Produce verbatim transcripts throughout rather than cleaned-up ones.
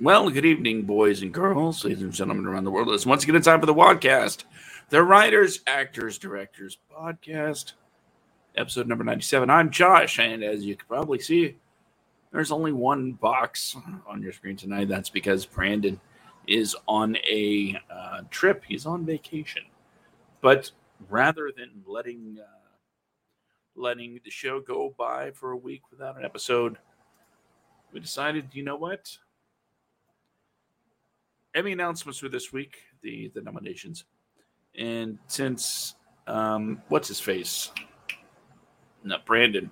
Well, good evening, boys and girls, ladies and gentlemen around the world. It's once again time for the Wadcast, the Writers, Actors, Directors Podcast, episode number ninety-seven. I'm Josh, and as you can probably see, there's only one box on your screen tonight. That's because Brandon is on a uh, trip. He's on vacation. But rather than letting uh, letting the show go by for a week without an episode, we decided, you know what? Emmy announcements for this week, the, the nominations. And since, um, what's his face? Not Brandon.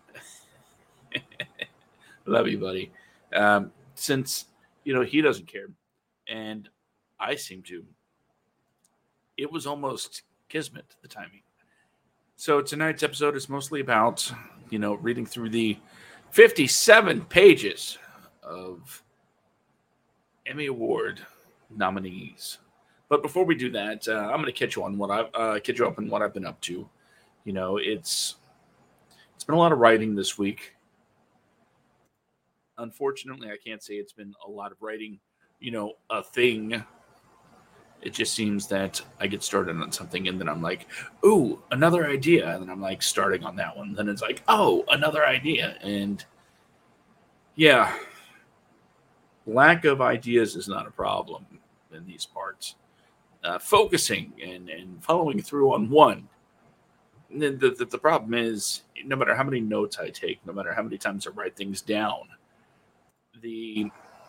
Love you, buddy. Um, since, you know, he doesn't care, and I seem to, it was almost kismet, the timing. So tonight's episode is mostly about, you know, reading through the fifty-seven pages of Emmy Award nominees. But before we do that, uh, I'm going to catch you on what I've uh, catch you up on what I've been up to. You know, it's it's been a lot of writing this week. Unfortunately, I can't say it's been a lot of writing. You know, a thing. It just seems that I get started on something and then I'm like, ooh, another idea, and then I'm like starting on that one. Then it's like, oh, another idea, and yeah. Lack of ideas is not a problem in these parts. Uh, focusing and, and following through on one. The, the, the problem is, no matter how many notes I take, no matter how many times I write things down, the,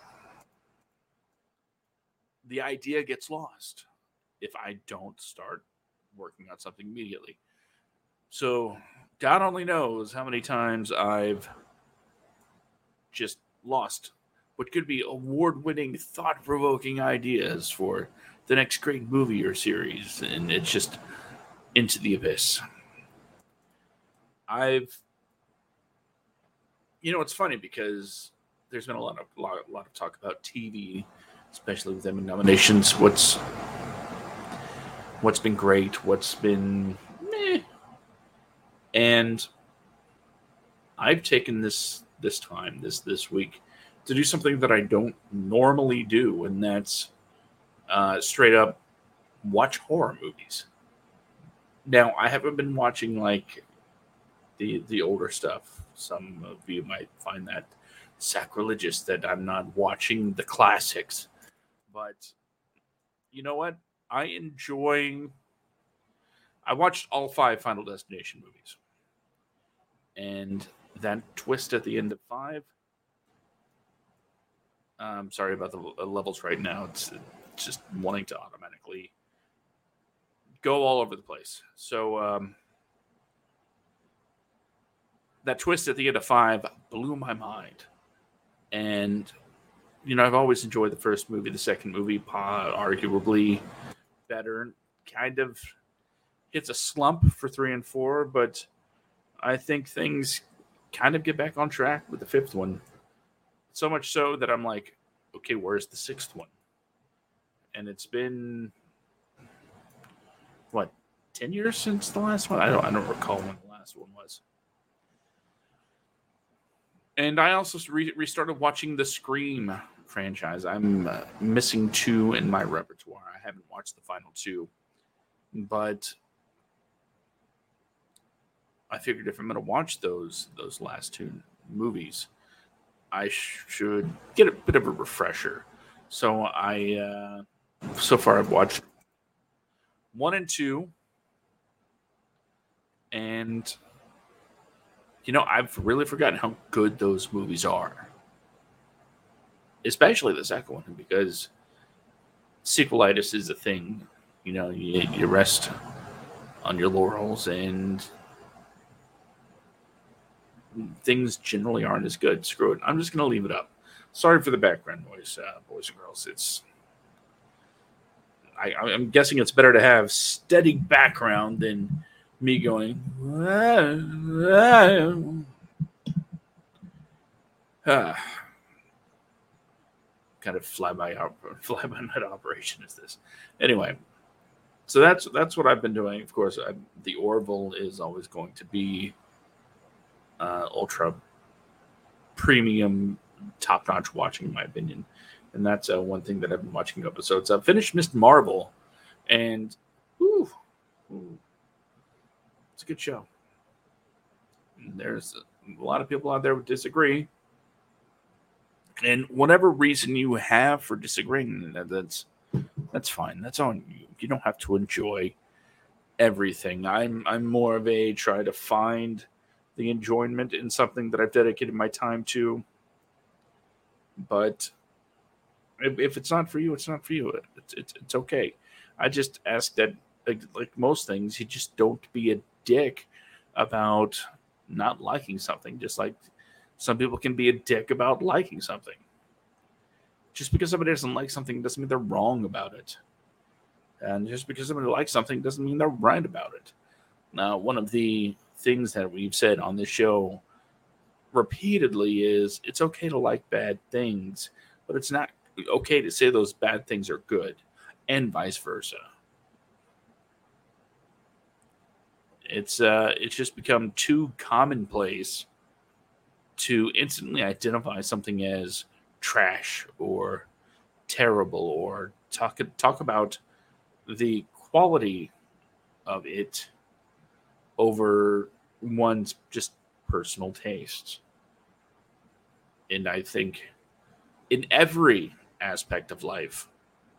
the idea gets lost if I don't start working on something immediately. So God only knows how many times I've just lost what could be award-winning, thought-provoking ideas for the next great movie or series, and it's just into the abyss. I've, you know, it's funny because there's been a lot of lot, lot of talk about T V, especially with Emmy nominations. What's what's been great, what's been meh, and I've taken this this time this this week to do something that I don't normally do, and that's uh, straight up watch horror movies. Now, I haven't been watching like the the older stuff. Some of you might find that sacrilegious that I'm not watching the classics, but you know what? I enjoy. I watched all five Final Destination movies, and that twist at the end of five. I'm sorry about the levels right now. It's, it's just wanting to automatically go all over the place. So um, that twist at the end of five blew my mind. And, you know, I've always enjoyed the first movie. The second movie, arguably better. Kind of hits a slump for three and four, but I think things kind of get back on track with the fifth one. So much so that I'm like, okay, where's the sixth one? And it's been, what, ten years since the last one? I don't I don't recall when the last one was. And I also re- restarted watching the Scream franchise. I'm uh, missing two in my repertoire. I haven't watched the final two. But I figured if I'm going to watch those those last two movies, I should get a bit of a refresher. So I, uh, so far I've watched one and two, and you know I've really forgotten how good those movies are, especially the second one, because sequelitis is a thing. You know, you, you rest on your laurels, and things generally aren't as good. Screw it. I'm just going to leave it up. Sorry for the background noise, uh, boys and girls. It's I, I'm guessing it's better to have steady background than me going. Ah, kind of fly by fly by night operation is this? Anyway, so that's that's what I've been doing. Of course, I, the Orville is always going to be uh, ultra premium, top notch watching, in my opinion. and that's uh, one thing that I've been watching episodes of. Finished Miz Marvel, and ooh, ooh, it's a good show. There's a lot of people out there who disagree, and whatever reason you have for disagreeing, that's that's fine. That's on you. You don't have to enjoy everything. I'm I'm more of a try to find the enjoyment in something that I've dedicated my time to. But if, if it's not for you, it's not for you. It's, it's it's okay. I just ask that, like, like most things, you just don't be a dick about not liking something. Just like some people can be a dick about liking something. Just because somebody doesn't like something doesn't mean they're wrong about it. And just because somebody likes something doesn't mean they're right about it. Now, one of the things that we've said on this show repeatedly is it's okay to like bad things, but it's not okay to say those bad things are good, and vice versa. It's uh, it's just become too commonplace to instantly identify something as trash or terrible, or talk talk about the quality of it over one's just personal tastes. And I think in every aspect of life,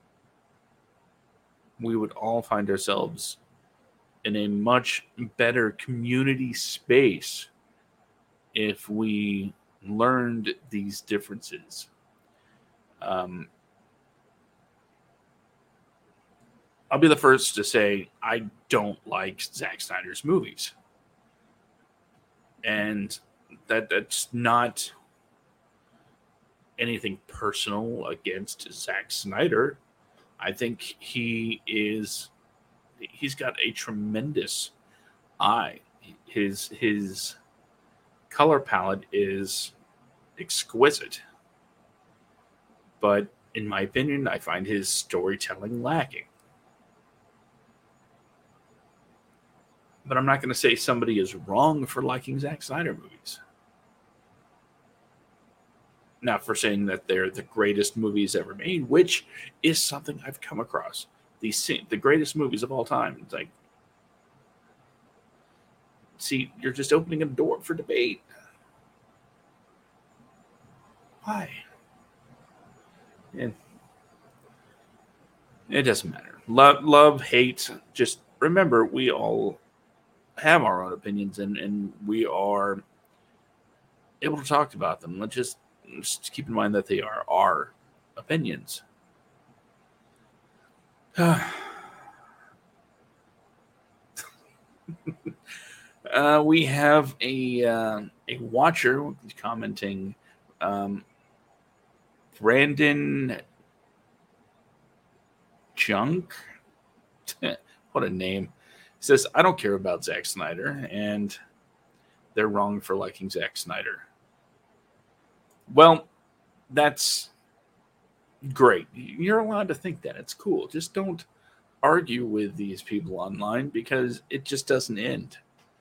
we would all find ourselves in a much better community space if we learned these differences. Um, I'll be the first to say I don't like Zack Snyder's movies. And that that's not anything personal against Zack Snyder. I think he is he's got a tremendous eye. His his color palette is exquisite. But in my opinion, I find his storytelling lacking. But I'm not going to say somebody is wrong for liking Zack Snyder movies. Not for saying that they're the greatest movies ever made, which is something I've come across. The the greatest movies of all time. It's like, see, you're just opening a door for debate. Why? And it doesn't matter. Love, love, hate. Just remember, we all have our own opinions, and, and we are able to talk about them. Let's just, just keep in mind that they are our opinions. uh, we have a uh, a watcher commenting. Um, Brandon Junk, what a name. He says, I don't care about Zack Snyder, and they're wrong for liking Zack Snyder. Well, that's great. You're allowed to think that. It's cool. Just don't argue with these people online, because it just doesn't end.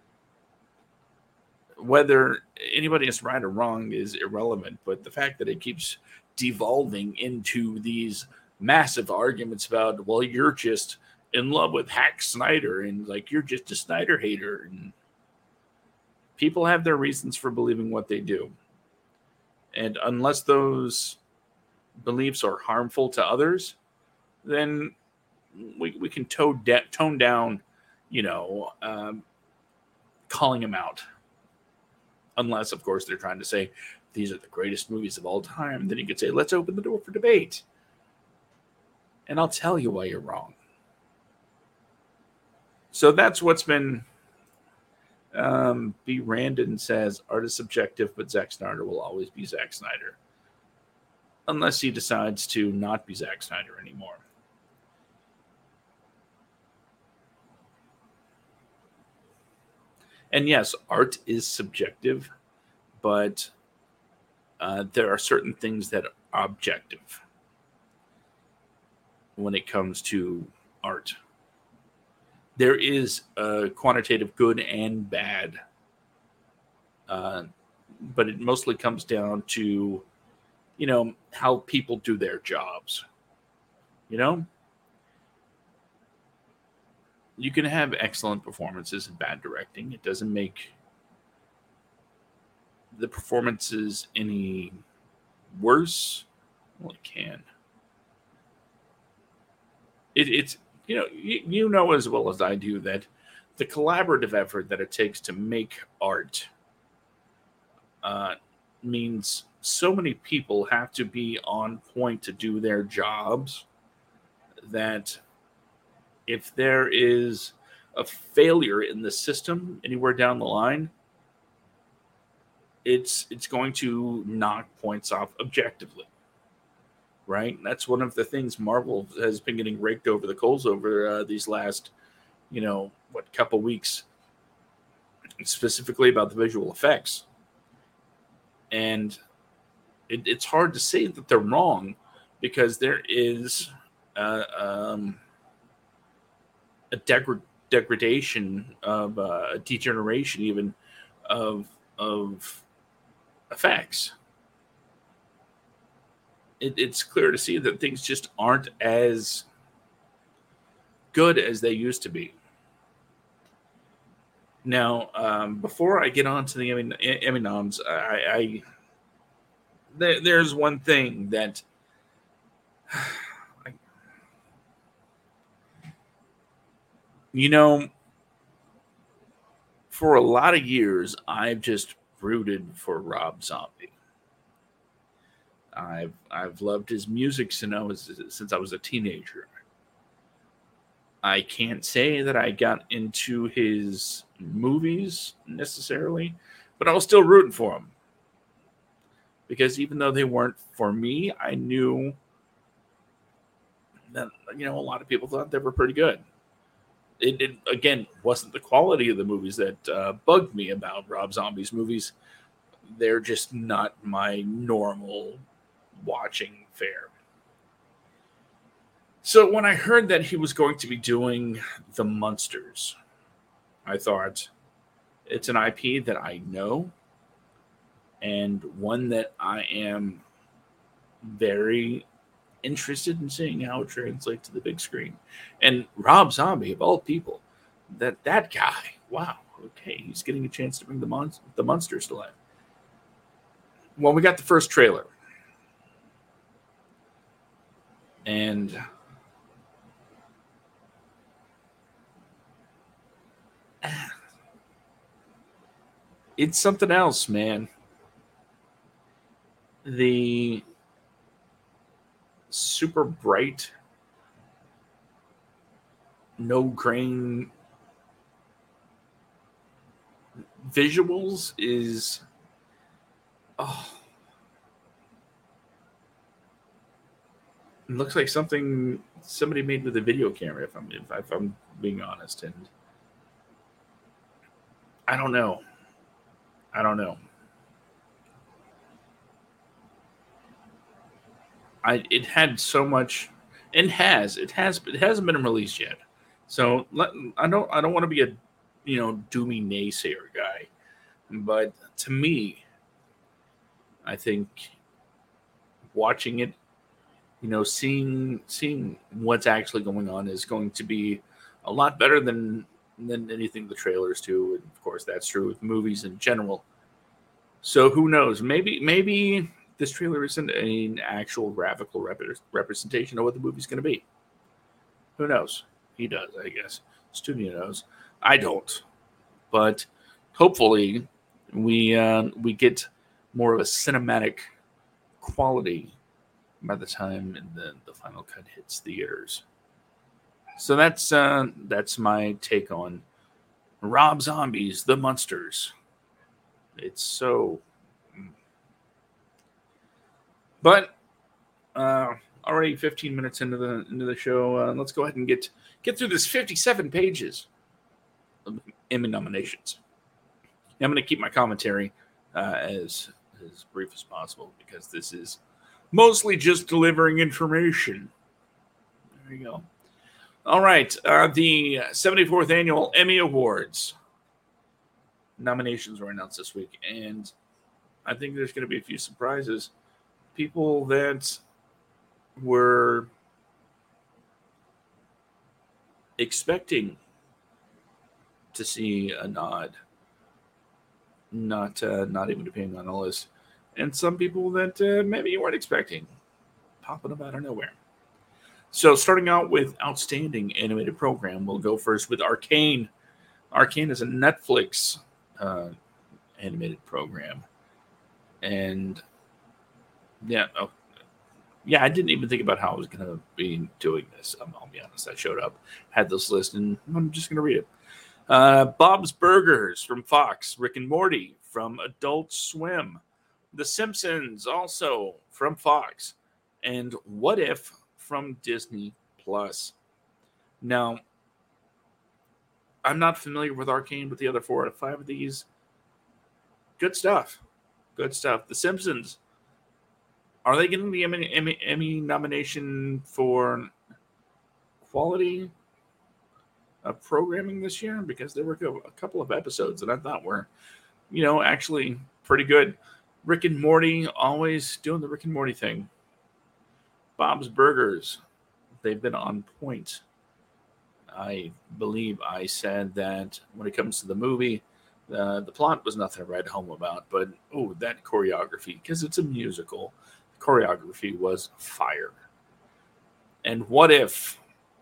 Whether anybody is right or wrong is irrelevant, but the fact that it keeps devolving into these massive arguments about, well, you're just in love with Hack Snyder, and like you're just a Snyder hater, and people have their reasons for believing what they do. And unless those beliefs are harmful to others, then we, we can tone, de- tone down, you know, um, calling them out. Unless, of course, they're trying to say these are the greatest movies of all time. Then you could say, let's open the door for debate. And I'll tell you why you're wrong. So that's what's been... Um, B. Randon says, art is subjective, but Zack Snyder will always be Zack Snyder. Unless he decides to not be Zack Snyder anymore. And yes, art is subjective, but uh, there are certain things that are objective when it comes to art. There is a quantitative good and bad, uh, but it mostly comes down to you know, how people do their jobs. You know, you can have excellent performances and bad directing. It doesn't make the performances any worse. Well, it can. It, it's you know you, you know as well as I do that the collaborative effort that it takes to make art uh, means so many people have to be on point to do their jobs that if there is a failure in the system anywhere down the line, it's it's going to knock points off objectively, right? That's one of the things Marvel has been getting raked over the coals over uh, these last, you know, what couple weeks, specifically about the visual effects, and it, it's hard to say that they're wrong because there is uh, um, a degra- degradation of uh, a degeneration even of of effects. It, it's clear to see that things just aren't as good as they used to be. Now, um, before I get on to the Emmy, Emmy noms, I, I there, there's one thing that I, you know, for a lot of years, I've just rooted for Rob Zombie. I've I've loved his music since I was since I was a teenager. I can't say that I got into his movies necessarily, but I was still rooting for him because even though they weren't for me, I knew that you know a lot of people thought they were pretty good. It, it again wasn't the quality of the movies that uh, bugged me about Rob Zombie's movies. They're just not my normal watching fare. So when I heard that he was going to be doing The Munsters, I thought it's an I P that I know and one that I am very interested in seeing how it translates to the big screen. And Rob Zombie, of all people, that that guy, wow, okay, he's getting a chance to bring the mon- the Munsters to life. Well, we got the first trailer, and it's something else, man. The super bright, no grain visuals is oh, it looks like something somebody made with a video camera. If I'm if, if I'm being honest, and I don't know, I don't know. I it had so much, and has it has it hasn't been released yet. So let, I don't I don't want to be a you know doomy naysayer guy, but to me, I think watching it, you know, seeing seeing what's actually going on is going to be a lot better than than anything the trailers do, and of course that's true with movies in general. So who knows? Maybe maybe this trailer isn't an actual graphical rep- representation of what the movie's going to be. Who knows? He does, I guess. Studio knows. I don't, but hopefully we uh, we get more of a cinematic quality by the time the, the final cut hits theaters. So that's uh, that's my take on Rob Zombie's The Munsters. It's so, but uh, already fifteen minutes into the into the show. Uh, let's go ahead and get get through this fifty-seven pages of Emmy nominations. I'm going to keep my commentary uh, as as brief as possible because this is mostly just delivering information. There you go. All right, uh, the seventy-fourth Annual Emmy Awards nominations were announced this week, and I think there's going to be a few surprises people that were expecting to see a nod, not uh, not even appearing on the list, and some people that uh, maybe you weren't expecting, popping up out of nowhere. So, starting out with outstanding animated program, we'll go first with Arcane. Arcane is a Netflix uh, animated program, and yeah, oh, yeah, I didn't even think about how I was going to be doing this. Um, I'll be honest. I showed up, had this list, and I'm just going to read it. Uh, Bob's Burgers from Fox, Rick and Morty from Adult Swim, The Simpsons also from Fox, and What If from Disney Plus. Now, I'm not familiar with Arcane, but the other four out of five of these, good stuff. Good stuff. The Simpsons, are they getting the Emmy, Emmy, Emmy nomination for quality of programming this year? Because there were a couple of episodes that I thought were, you know, actually pretty good. Rick and Morty, always doing the Rick and Morty thing. Bob's Burgers, they've been on point. I believe I said that when it comes to the movie, uh, the plot was nothing to write home about, but oh, that choreography, because it's a musical, the choreography was fire. And What If?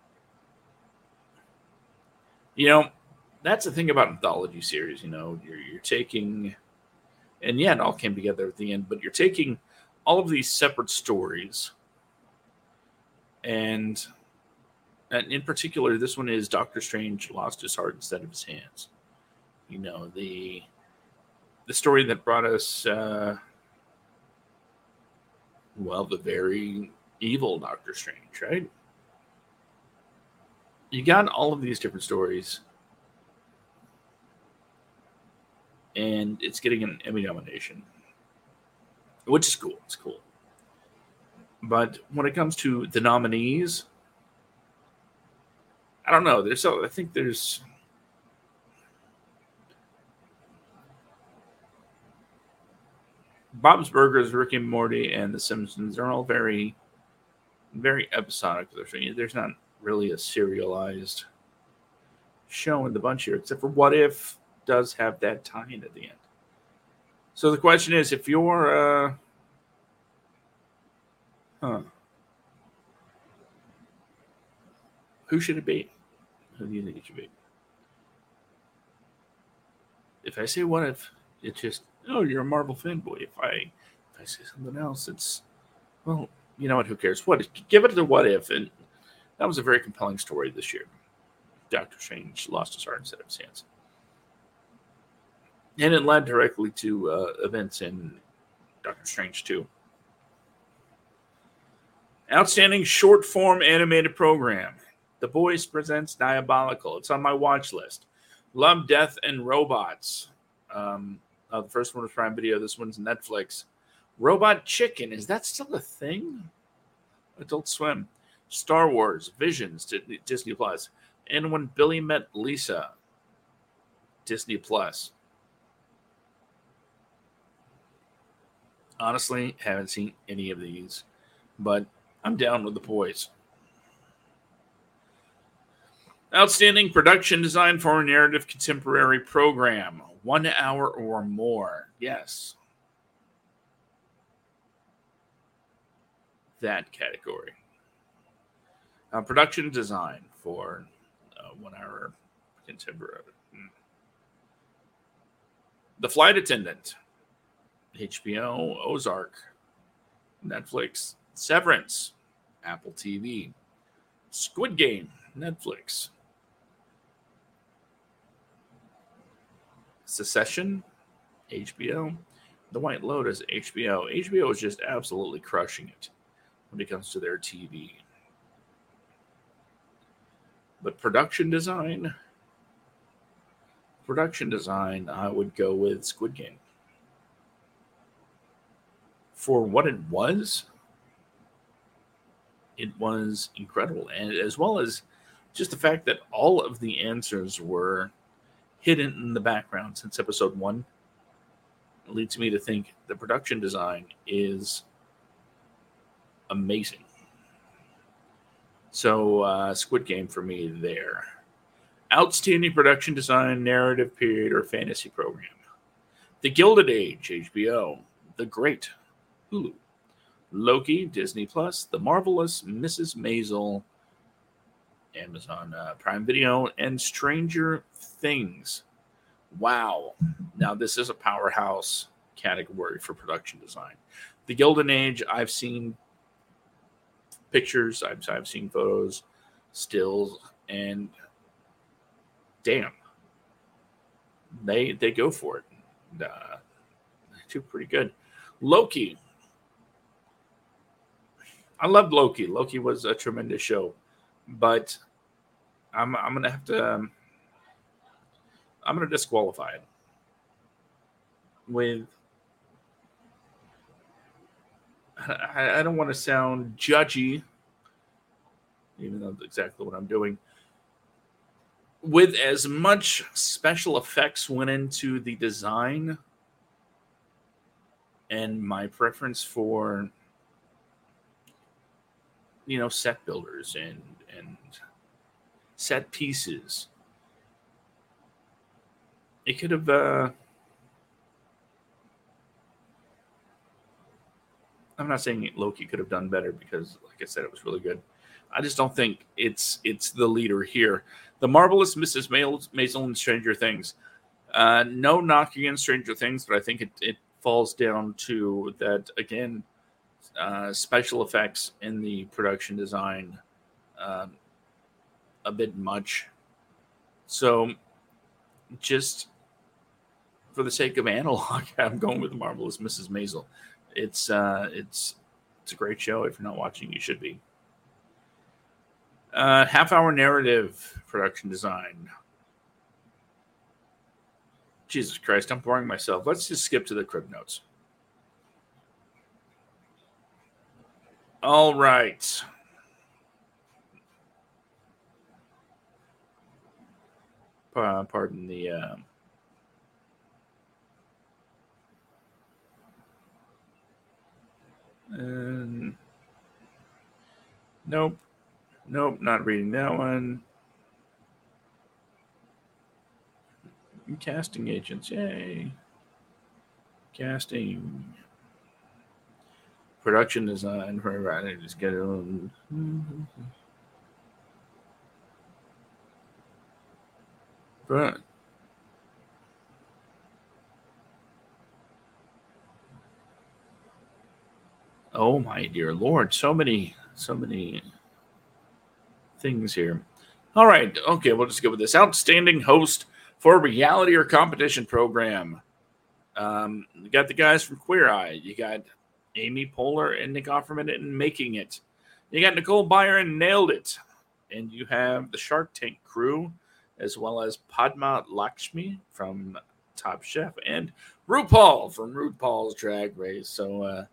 You know, that's the thing about anthology series. You know, you're, you're taking, and yeah, it all came together at the end, but you're taking all of these separate stories, and, and in particular, this one is Doctor Strange lost his heart instead of his hands. You know, the the story that brought us, uh, well, the very evil Doctor Strange, right? You got all of these different stories, and it's getting an Emmy nomination, which is cool. It's cool. But when it comes to the nominees, I don't know. There's so I think there's Bob's Burgers, Rick and Morty, and The Simpsons. They're all very, very episodic. There's not really a serialized show in the bunch here, except for What If does have that tie-in at the end. So the question is, if you're, uh, huh, who should it be? Who do you think it should be? If I say What If, it's just, oh, you're a Marvel fanboy. If I, if I say something else, it's, well, you know what? Who cares? What? Give it to What If, and that was a very compelling story this year. Doctor Strange lost his heart instead of his hands. And it led directly to uh, events in Doctor Strange two. Outstanding short form animated program. The Boys presents Diabolical. It's on my watch list. Love, Death, and Robots. Um, uh, the first one was Prime Video. This one's Netflix. Robot Chicken. Is that still a thing? Adult Swim. Star Wars. Visions. Disney Plus. And When Billy Met Lisa. Disney Plus. Honestly, haven't seen any of these, but I'm down with The Boys. Outstanding production design for a narrative contemporary program. One hour or more. Yes. That category. Uh, production design for uh, one hour contemporary. Hmm. The Flight Attendant. H B O, Ozark, Netflix, Severance, Apple T V, Squid Game, Netflix, Succession, H B O, The White Lotus, H B O. H B O is just absolutely crushing it when it comes to their T V. But production design, production design, I would go with Squid Game. For what it was, it was incredible. And as well as just the fact that all of the answers were hidden in the background since episode one, leads me to think the production design is amazing. So, uh, Squid Game for me there. Outstanding production design, narrative period, or fantasy program. The Gilded Age, H B O. The Great, Hulu. Loki, Disney Plus. The Marvelous Missus Maisel, Amazon uh, Prime Video. And Stranger Things. Wow. Now, this is a powerhouse category for production design. The Gilded Age, I've seen pictures, I've, I've seen photos, stills, and damn, they they go for it. Uh, they do pretty good. Loki, I loved Loki. Loki was a tremendous show, but I'm I'm gonna have to um, I'm gonna disqualify it with. I, I don't want to sound judgy, even though that's exactly what I'm doing. With as much special effects went into the design and my preference for, you know, set builders and and set pieces, it could have uh I'm not saying Loki could have done better because, like I said, it was really good. I just don't think it's it's the leader here. The Marvelous Missus Maisel and Stranger Things. Uh, no knocking in Stranger Things, but I think it, it falls down to that, again, uh, special effects in the production design um, a bit much. So just for the sake of analog, I'm going with Marvelous Missus Maisel. It's uh, it's it's a great show. If you're not watching, you should be. Uh, half hour narrative production design. Jesus Christ, I'm boring myself. Let's just skip to the crib notes. All right. Uh, pardon the. Uh, uh, nope. Nope, not reading that one. Casting agents, yay. Casting. Production design for right, just get it on. But oh my dear Lord, so many, so many things here. All right, okay, we'll just go with this. Outstanding host for a reality or competition program. Um, you got the guys from Queer Eye. You got Amy Poehler and Nick Offerman in Making It. You got Nicole Byer and Nailed It. And you have the Shark Tank crew, as well as Padma Lakshmi from Top Chef and RuPaul from RuPaul's Drag Race. So uh,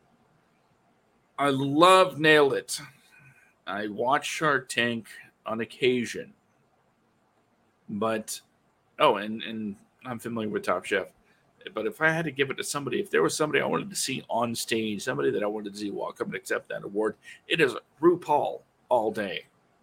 I love Nailed It. I watch Shark Tank on occasion. But, oh, and, and I'm familiar with Top Chef. But if I had to give it to somebody, if there was somebody I wanted to see on stage, somebody that I wanted to see walk up and accept that award, it is RuPaul all day.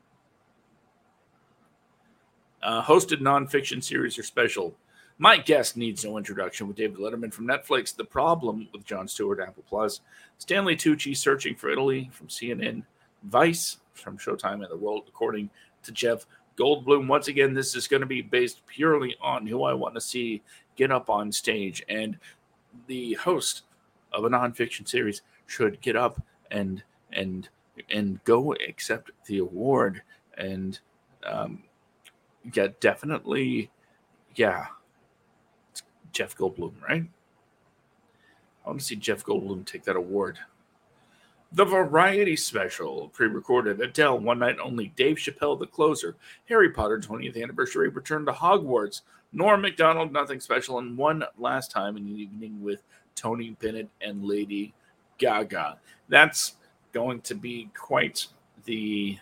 Uh, hosted nonfiction series or special. My Guest needs no introduction with David Letterman from Netflix. The Problem with Jon Stewart, Apple Plus. Stanley Tucci, Searching for Italy from C N N. Vice from Showtime and The World, according to Jeff Goldblum. Once again, this is going to be based purely on who I want to see get up on stage. And the host of a nonfiction series should get up and and and go accept the award. And um, yeah, definitely, yeah, it's Jeff Goldblum, right? I want to see Jeff Goldblum take that award. The Variety Special, pre-recorded. Adele, One Night Only. Dave Chappelle, The Closer. Harry Potter, twentieth Anniversary. Return to Hogwarts. Norm Macdonald, Nothing Special. And One Last Time in the Evening with Tony Bennett and Lady Gaga. That's going to be quite the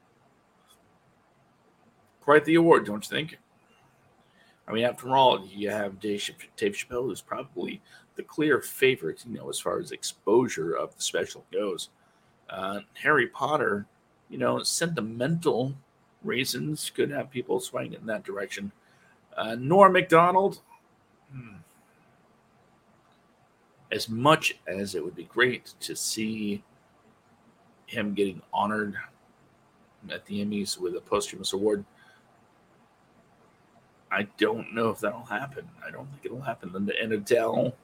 quite the award, don't you think? I mean, after all, you have Dave, Dave Chappelle, who's probably the clear favorite, you know, as far as exposure of the special goes. Uh, Harry Potter, you know, sentimental reasons could have people swaying in that direction. Uh, Norm Macdonald, hmm, as much as it would be great to see him getting honored at the Emmys with a posthumous award, I don't know if that'll happen. I don't think it'll happen. And, and Adele,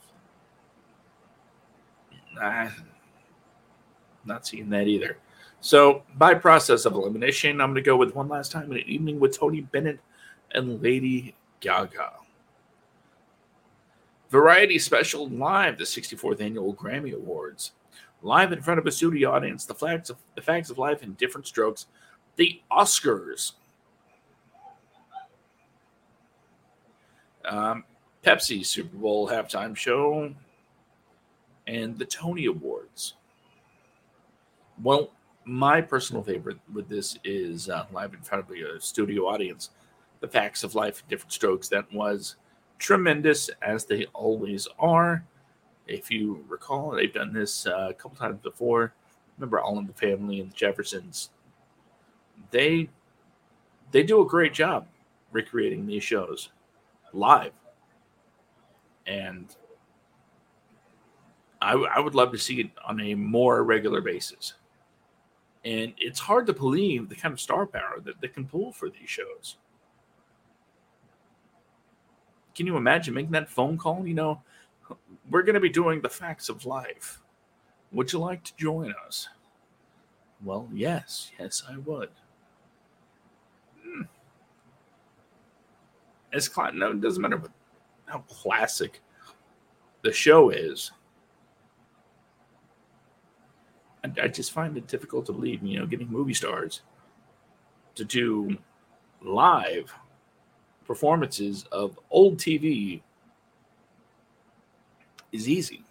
nah, not seeing that either. So, by process of elimination, I'm going to go with One Last Time in an Evening with Tony Bennett and Lady Gaga. Variety Special Live, the sixty-fourth Annual Grammy Awards. Live in front of a studio audience, the, flags of, the Facts of Life in Different Strokes. The Oscars. Um, Pepsi Super Bowl halftime show. And the Tony Awards. Well, my personal favorite with this is uh, live in front of a studio audience. The Facts of Life in Different Strokes. That was tremendous, as they always are. If you recall, they've done this uh, a couple times before. Remember All in the Family and the Jeffersons. They they do a great job recreating these shows live. And I, I would love to see it on a more regular basis. And it's hard to believe the kind of star power that they can pull for these shows. Can you imagine making that phone call? You know, we're going to be doing the Facts of Life. Would you like to join us? Well, yes. Yes, I would. Hmm. It's no, it doesn't matter what, how classic the show is. I, I just find it difficult to believe, you know, getting movie stars to do live performances of old T V is easy.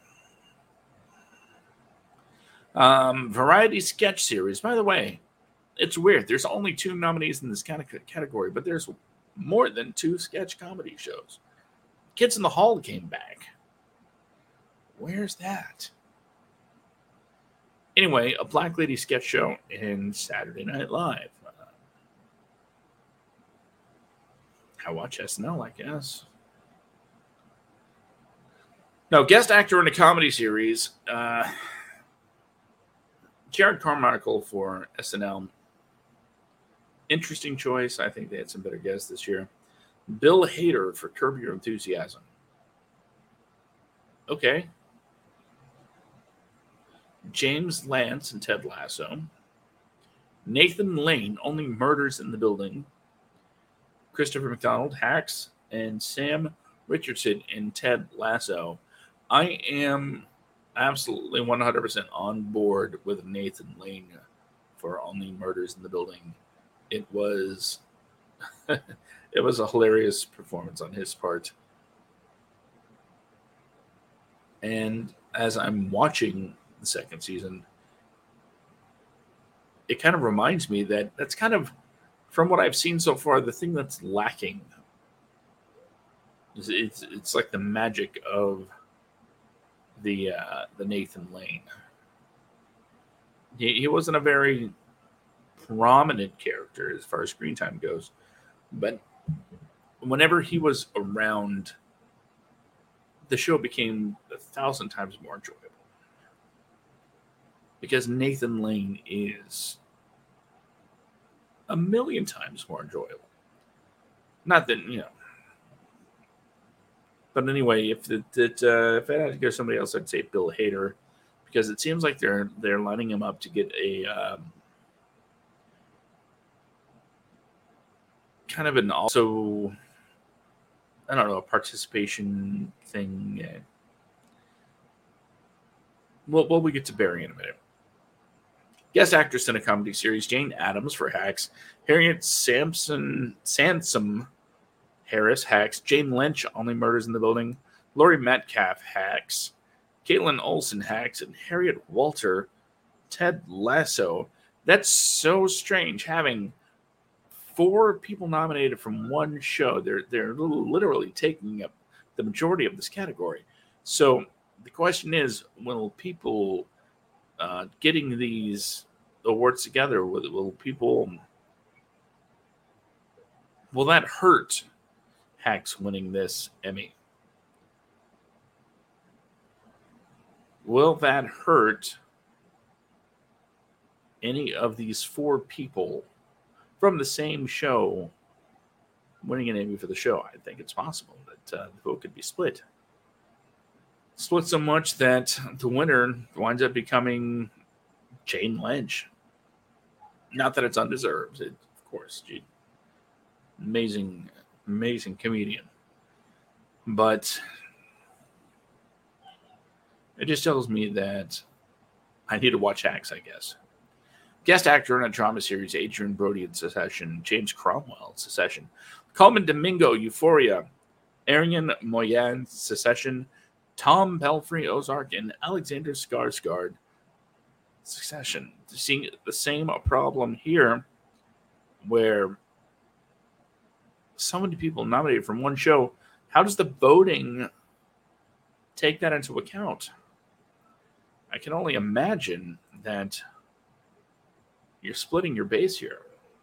Um, variety sketch series. By the way, it's weird. There's only two nominees in this kind of category, but there's more than two sketch comedy shows. Kids in the Hall came back. Where's that? Anyway, a Black Lady sketch show in Saturday Night Live. Uh, I watch S N L, I guess. No, guest actor in a comedy series. Uh, Jared Carmichael for S N L. Interesting choice. I think they had some better guests this year. Bill Hader for Curb Your Enthusiasm. Okay. James Lance and Ted Lasso. Nathan Lane, Only Murders in the Building. Christopher McDonald, Hacks. And Sam Richardson in Ted Lasso. I am absolutely one hundred percent on board with Nathan Lane for Only Murders in the Building. It was it was a hilarious performance on his part. And as I'm watching the second season, it kind of reminds me that that's kind of, from what I've seen so far, the thing that's lacking. It's it's, it's like the magic of the uh, the Nathan Lane. He, he wasn't a very prominent character as far as screen time goes, but whenever he was around, the show became a thousand times more enjoyable. Because Nathan Lane is a million times more enjoyable. Not that, you know. But anyway, if it, it, uh, if I had to go somebody else, I'd say Bill Hader. Because it seems like they're they're lining him up to get a um, kind of an also, I don't know, a participation thing. Well, well, we get to Barry in a minute. Guest actress in a comedy series, Jane Addams for Hacks. Harriet Sampson, Sansom Harris, Hacks. Jane Lynch, Only Murders in the Building. Laurie Metcalf, Hacks. Caitlin Olsen, Hacks. And Harriet Walter, Ted Lasso. That's so strange, having four people nominated from one show. They're, they're literally taking up the majority of this category. So the question is, will people uh, getting these awards together? Will, will people, will that hurt Hacks winning this Emmy? Will that hurt any of these four people from the same show winning an Emmy for the show? I think it's possible that uh, the vote could be split. Split so much that the winner winds up becoming Jane Lynch. Not that it's undeserved, it, of course. She, amazing, amazing comedian. But it just tells me that I need to watch Hacks, I guess. Guest actor in a drama series, Adrian Brody in Succession, James Cromwell in Succession, Colman Domingo, Euphoria, Arian Moyen, Succession, Tom Belfry, Ozark, and Alexander Skarsgård, Succession. Seeing the same problem here, where so many people nominated from one show. How does the voting take that into account? I can only imagine that you're splitting your base here.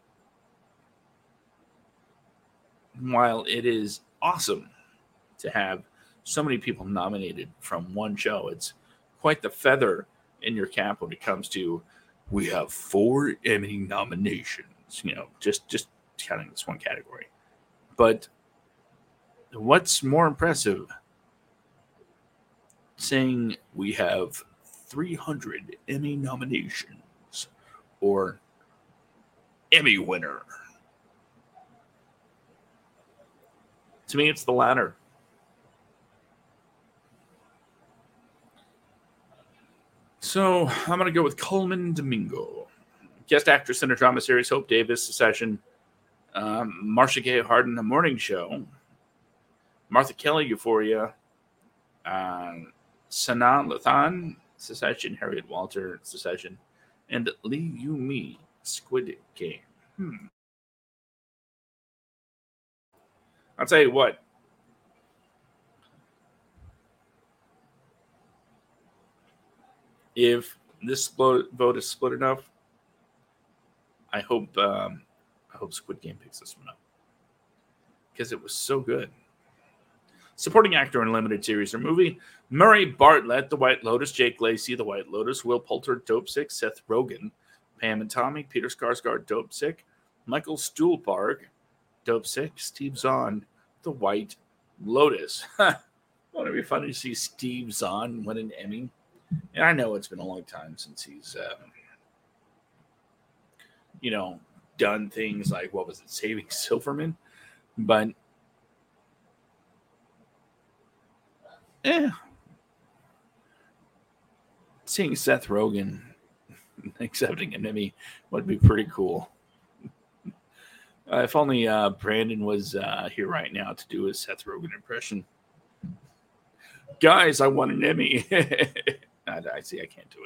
While it is awesome to have so many people nominated from one show, it's quite the feather in your cap when it comes to, we have four Emmy nominations, you know, just, just counting this one category. But what's more impressive, saying we have three hundred Emmy nominations or Emmy winner? To me, it's the latter. So I'm going to go with Colman Domingo. Guest actress in a drama series, Hope Davis, Succession. Um, Marcia Gay Harden, The Morning Show. Martha Kelly, Euphoria. Um, Sanaa Lathan, Succession. Harriet Walter, Succession. And Lee Yu-mi, Squid Game. Hmm. I'll tell you what. If this vote is split enough, I hope um, I hope Squid Game picks this one up because it was so good. Supporting actor in a limited series or movie: Murray Bartlett, The White Lotus; Jake Lacey, The White Lotus; Will Poulter, Dopesick; Seth Rogen; Pam and Tommy; Peter Skarsgård, Dopesick; Michael Stuhlbarg, Dopesick; Steve Zahn, The White Lotus. Wouldn't it be funny to see Steve Zahn win an Emmy? And I know it's been a long time since he's, um, you know, done things like, what was it, Saving Silverman? But, eh, seeing Seth Rogen accepting an Emmy would be pretty cool. Uh, if only uh, Brandon was uh, here right now to do his Seth Rogen impression. Guys, I won an Emmy. I, I see I can't do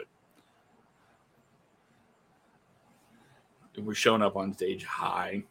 it. We're showing up on stage high.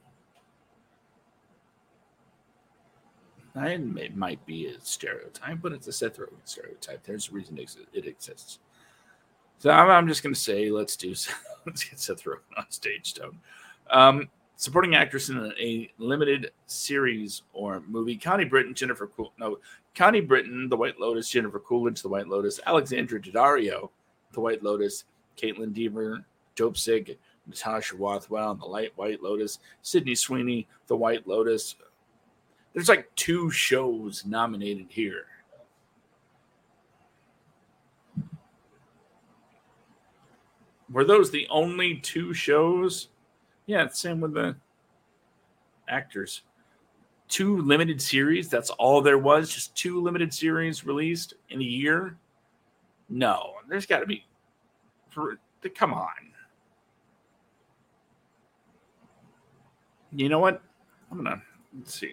It might be a stereotype, but it's a Seth Rogen stereotype. There's a reason it exists. So I'm, I'm just going to say, let's do let's get Seth Rogen on stage, Stone. Um, supporting actress in a, a limited series or movie: Connie Britton, Jennifer Cool. No, Connie Britton, The White Lotus; Jennifer Coolidge, The White Lotus; Alexandra Daddario, The White Lotus; Caitlin Deaver, Dopesick; Natasha Rothwell, The Light White Lotus; Sydney Sweeney, The White Lotus. There's like two shows nominated here. Were those the only two shows? Yeah, same with the actors. Two limited series, that's all there was? Just two limited series released in a year? No, there's got to be. For, come on. You know what? I'm going to, let's see.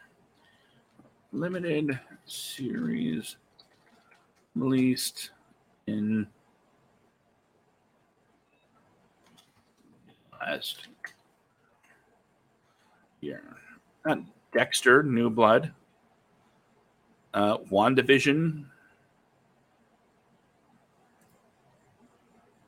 Limited series released in last year. Uh, Dexter, New Blood. Uh, WandaVision.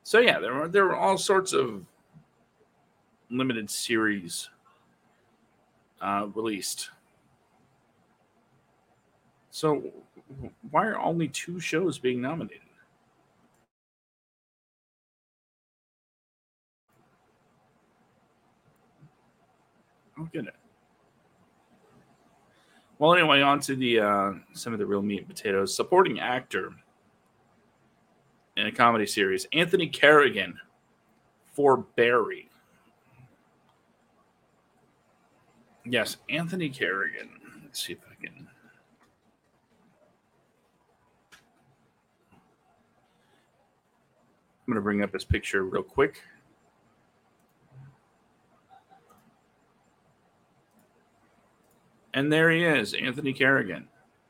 So yeah, there were there were all sorts of limited series uh, released. So why are only two shows being nominated? I don't get it. Well, anyway, on to the uh, some of the real meat and potatoes. Supporting actor in a comedy series, Anthony Carrigan for Barry. Yes, Anthony Carrigan. Let's see if I can. I'm going to bring up his picture real quick. And there he is, Anthony Carrigan.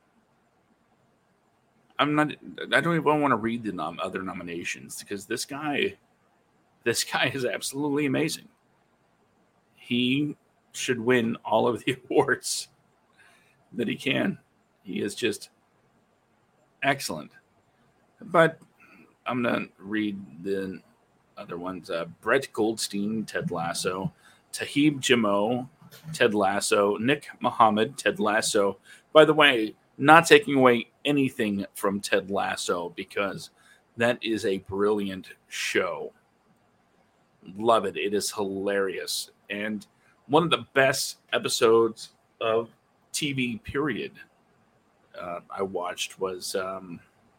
I'm not. I don't even want to read the nom- other nominations because this guy, this guy is absolutely amazing. He should win all of the awards that he can. He is just excellent. But I'm gonna read the other ones. Uh, Brett Goldstein, Ted Lasso, Tahib Jamo, Ted Lasso, Nick Mohammed, Ted Lasso. By the way, not taking away anything from Ted Lasso because that is a brilliant show. Love it. It is hilarious. And one of the best episodes of T V, period, uh, I watched was um,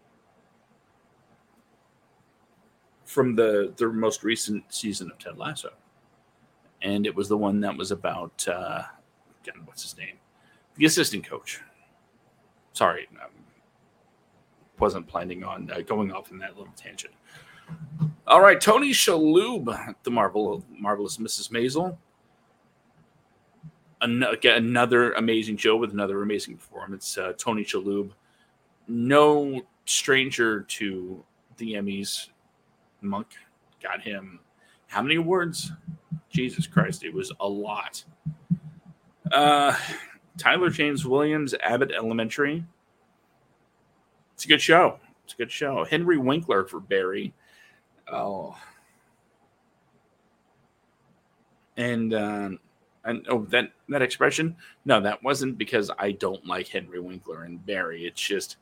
from the, the most recent season of Ted Lasso. And it was the one that was about, uh, what's his name? The assistant coach. Sorry, I wasn't planning on uh, going off in that little tangent. All right, Tony Shalhoub, the Marvel, marvelous Missus Maisel. An- again, another amazing show with another amazing performance. Uh, Tony Shalhoub, no stranger to the Emmys. Monk got him how many awards? Jesus Christ, it was a lot. Uh, Tyler James Williams, Abbott Elementary. It's a good show. It's a good show. Henry Winkler for Barry. Oh, and uh, and oh that that expression. No, that wasn't because I don't like Henry Winkler and Barry. It's just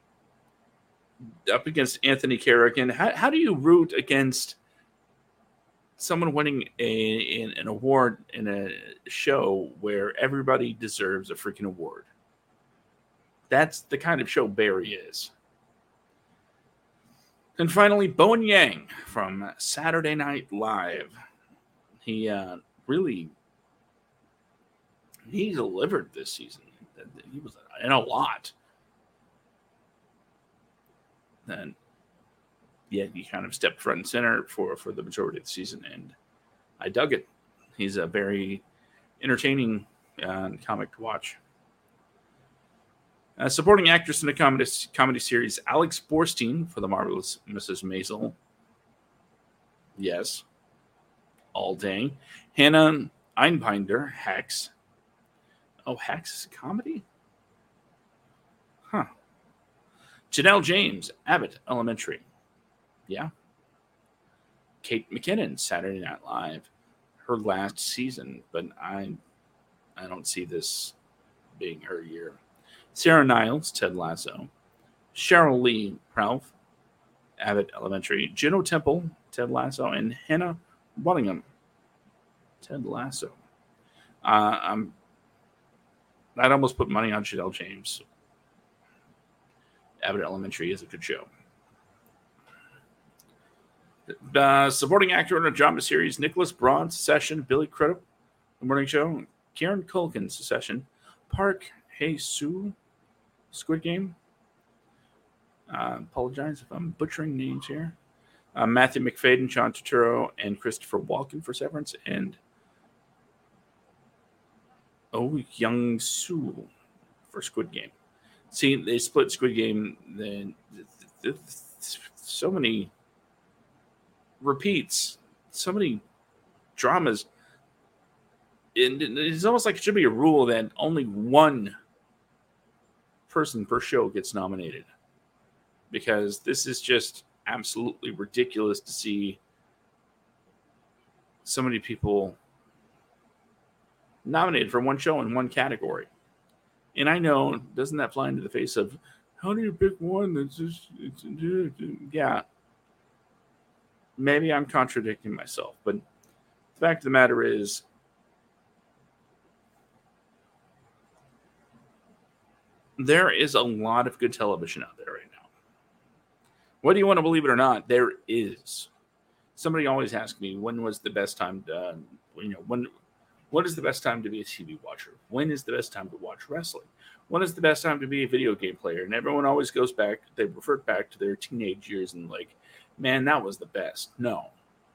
up against Anthony Carrigan. How how do you root against someone winning a, an, an award in a show where everybody deserves a freaking award? That's the kind of show Barry is. And finally, Bowen Yang from Saturday Night Live. He uh, really he delivered this season. He was in a lot. And yet he kind of stepped front and center for, for the majority of the season, and I dug it. He's a very entertaining uh, comic to watch. Uh, supporting actress in a comedy, comedy series, Alex Borstein for The Marvelous Missus Maisel. Yes. All day. Hannah Einbinder, Hex. Oh, Hex is a comedy? Huh. Janelle James, Abbott Elementary. Yeah. Kate McKinnon, Saturday Night Live. Her last season, but I I don't see this being her year. Sarah Niles, Ted Lasso. Cheryl Lee Ralph, Abbott Elementary. Juno Temple, Ted Lasso. And Hannah Waddingham, Ted Lasso. Uh, I'm, I'd almost put money on Janelle James. Abbott Elementary is a good show. Uh, supporting actor in a drama series, Nicholas Braun, Succession. Billy Crudup, The Morning Show. Kieran Culkin, Succession. Park Hae-soo, Squid Game. Uh, apologize if I'm butchering names here. Uh, Matthew McFadden, John Turturro, and Christopher Walken for Severance. And Oh Young-soo for Squid Game. See, they split Squid Game. Then so many repeats, so many dramas. And it's almost like it should be a rule that only one person per show gets nominated, because this is just absolutely ridiculous to see so many people nominated for one show in one category. And I know, doesn't that fly into the face of how do you pick one that's just it's, yeah. Maybe I'm contradicting myself, but the fact of the matter is there is a lot of good television out there right now. Whether you want to believe it or not, there is. Somebody always asks me, when was the best time to, uh, you know, when, what is the best time to be a T V watcher? When is the best time to watch wrestling? When is the best time to be a video game player? And everyone always goes back, they revert back to their teenage years and like, man, that was the best. No.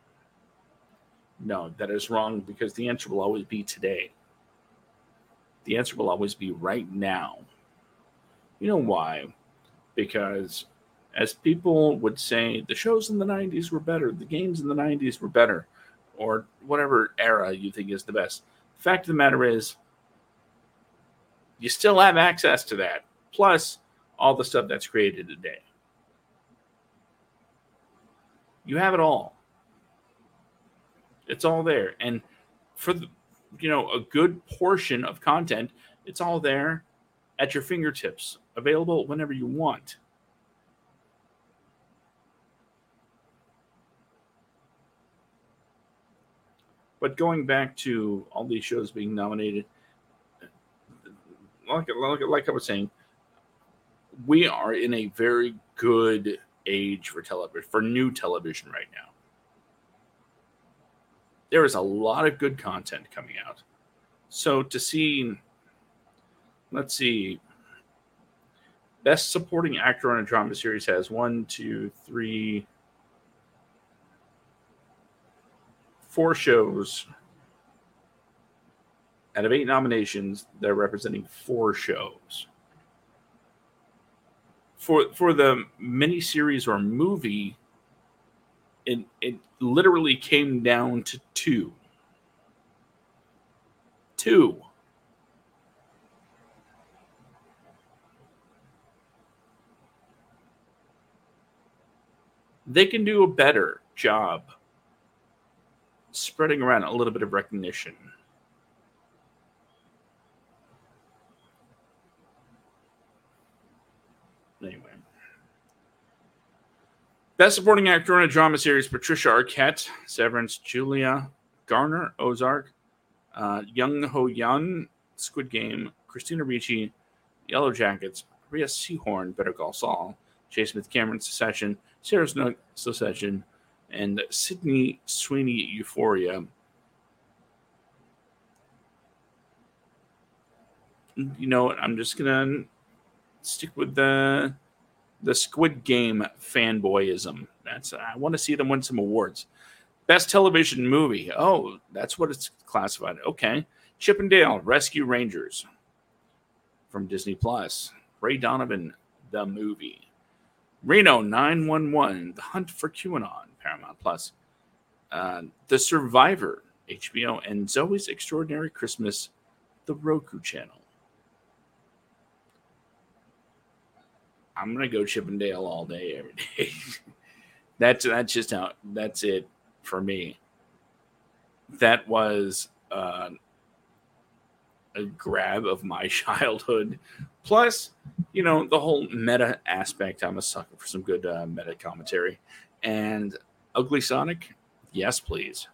No, that is wrong because the answer will always be today. The answer will always be right now. You know why? Because as people would say, the shows in the nineties were better, the games in the nineties were better, or whatever era you think is the best. The fact of the matter is, you still have access to that, plus all the stuff that's created today. You have it all. It's all there. And for the, you know, a good portion of content, it's all there at your fingertips, available whenever you want. But going back to all these shows being nominated, like, like, like I was saying, we are in a very good age for television, for new television right now. There is a lot of good content coming out. So to see, let's see, Best Supporting Actor on a Drama Series has one, two, three, four shows. Out of eight nominations, they're representing four shows. For for the miniseries or movie, it, it literally came down to two. Two. They can do a better job spreading around a little bit of recognition. Anyway. Best Supporting Actor in a Drama Series, Patricia Arquette, Severance, Julia Garner, Ozark, uh, Young Ho Yun, Squid Game, Christina Ricci, Yellow Jackets, Rhea Seehorn, Better Call Saul, J. Smith Cameron, Secession, Sarah Snook, Secession, and Sydney Sweeney, Euphoria. You know what? I'm just gonna stick with the the Squid Game fanboyism. That's I want to see them win some awards. Best television movie. Oh, that's what it's classified. Okay, Chip and Dale Rescue Rangers from Disney Plus. Ray Donovan, the movie. Reno nine one one, The Hunt for QAnon, Paramount Plus. Uh, the Survivor, H B O, and Zoe's Extraordinary Christmas, the Roku channel. I'm gonna go Chip and Dale all day, every day. that's that's just how that's it for me. That was uh, a grab of my childhood. Plus, you know, the whole meta aspect. I'm a sucker for some good uh, meta commentary. And Ugly Sonic, yes, please.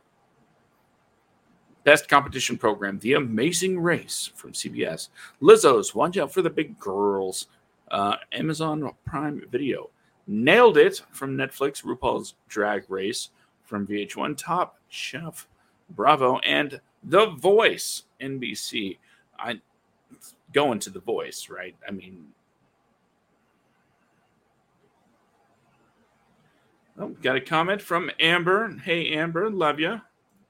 Best Competition Program, The Amazing Race from C B S. Lizzo's Watch Out for the Big Girls. Uh, Amazon Prime Video. Nailed It from Netflix. RuPaul's Drag Race from V H one. Top Chef, Bravo. And The Voice, N B C. I going to The Voice, right? I mean, oh, got a comment from Amber. Hey, Amber, love you.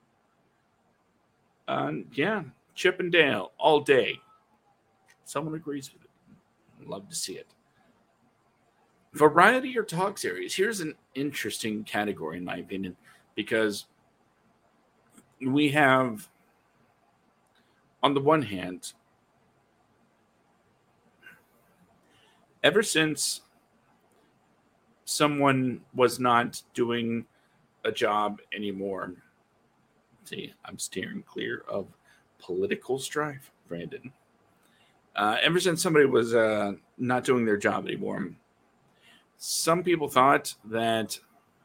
Uh, yeah, Chip and Dale all day. Someone agrees with it. Love to see it. Variety or talk series. Here's an interesting category, in my opinion, because we have, on the one hand, ever since someone was not doing a job anymore. See, I'm steering clear of political strife, Brandon. Uh, ever since somebody was uh, not doing their job anymore, some people thought that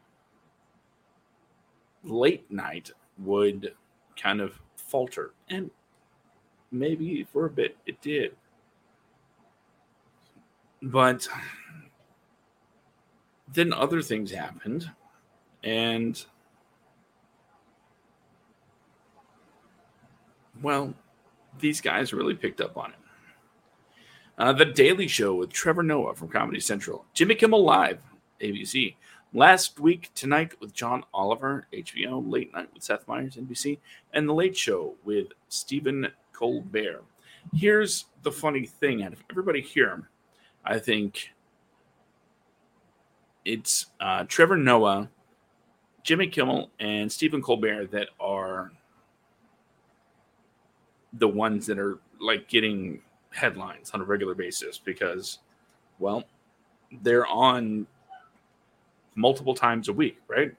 late night would kind of falter. And maybe for a bit it did. But then other things happened. And, well, these guys really picked up on it. Uh, the Daily Show with Trevor Noah from Comedy Central. Jimmy Kimmel Live, A B C. Last Week Tonight with John Oliver, H B O. Late Night with Seth Meyers, N B C. And The Late Show with Stephen Colbert. Here's the funny thing. Out of everybody here, I think it's uh, Trevor Noah, Jimmy Kimmel, and Stephen Colbert that are the ones that are like getting headlines on a regular basis because, well, they're on multiple times a week, right?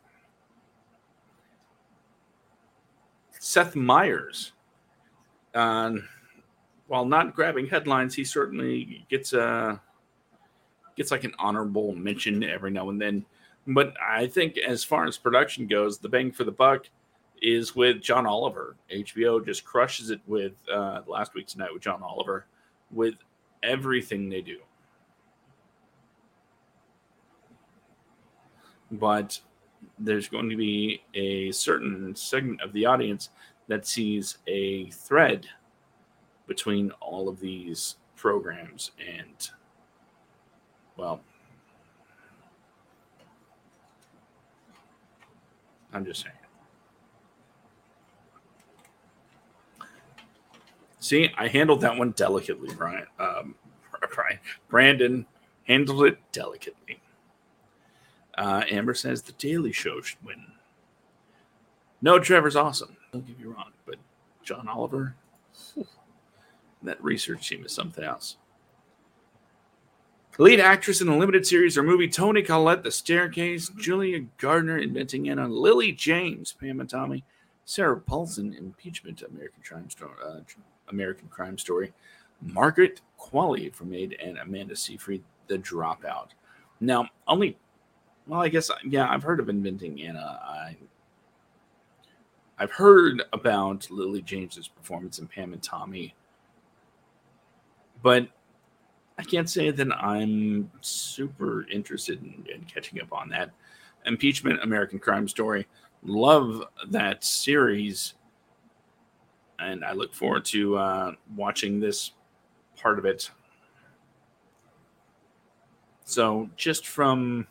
Seth Meyers, uh, while not grabbing headlines, he certainly gets a gets like an honorable mention every now and then. But I think as far as production goes, the bang for the buck is with John Oliver. H B O just crushes it with uh, Last Week Tonight with John Oliver with everything they do. But there's going to be a certain segment of the audience that sees a thread between all of these programs and, well, I'm just saying. See, I handled that one delicately, Brian. Um, Brian. Brandon handled it delicately. Uh, Amber says The Daily Show should win. No, Trevor's awesome. Don't get me wrong, but John Oliver, whew, that research team is something else. Lead actress in the limited series or movie Toni Collette, The Staircase, Julia Gardner, Inventing Anna, Lily James, Pam and Tommy, Sarah Paulson, Impeachment, American Crime Story, uh, American Crime Story, Margaret Qualley from Maid, and Amanda Seyfried, The Dropout. Now, only, well, I guess, yeah, I've heard of Inventing Anna. I, I've heard about Lily James's performance in Pam and Tommy, but I can't say that I'm super interested in, in catching up on that. Impeachment, American Crime Story. Love that series. And I look forward to uh, watching this part of it. So just from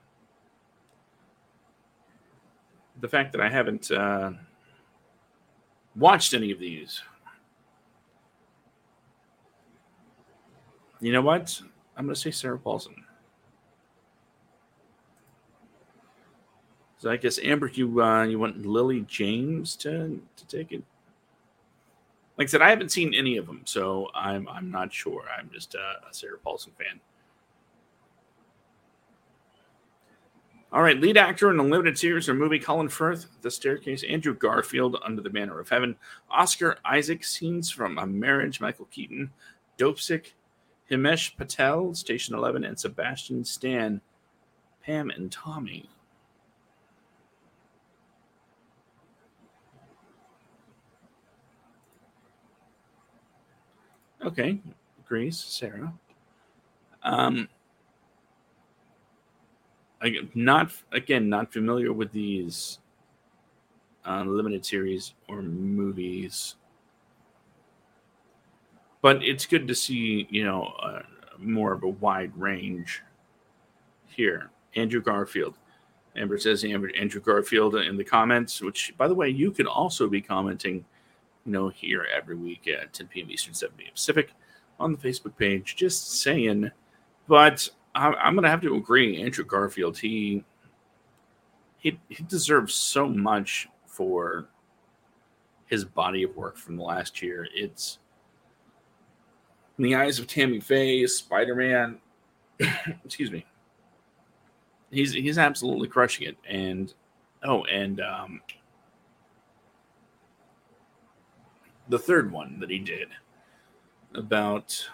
the fact that I haven't uh, watched any of these, you know what? I'm going to say Sarah Paulson. So I guess, Amber, you uh, you want Lily James to, to take it? Like I said, I haven't seen any of them, so I'm I'm not sure. I'm just uh, a Sarah Paulson fan. All right, lead actor in a limited series or movie, Colin Firth, The Staircase, Andrew Garfield, Under the Banner of Heaven, Oscar Isaac, Scenes from a Marriage, Michael Keaton, Dopesick, Himesh Patel, Station eleven, and Sebastian Stan, Pam and Tommy. Okay, agrees, Sarah. Um, I, not again, not familiar with these uh, limited series or movies, but it's good to see, you know, uh, more of a wide range here. Andrew Garfield. Amber says Andrew Garfield in the comments, which, by the way, you could also be commenting, you know, here every week at ten p.m. Eastern, seven p.m. Pacific on the Facebook page. Just saying. But I'm going to have to agree. Andrew Garfield, he, he he deserves so much for his body of work from the last year. It's In the Eyes of Tammy Faye, Spider-Man, excuse me, he's he's absolutely crushing it. And oh, and um, the third one that he did about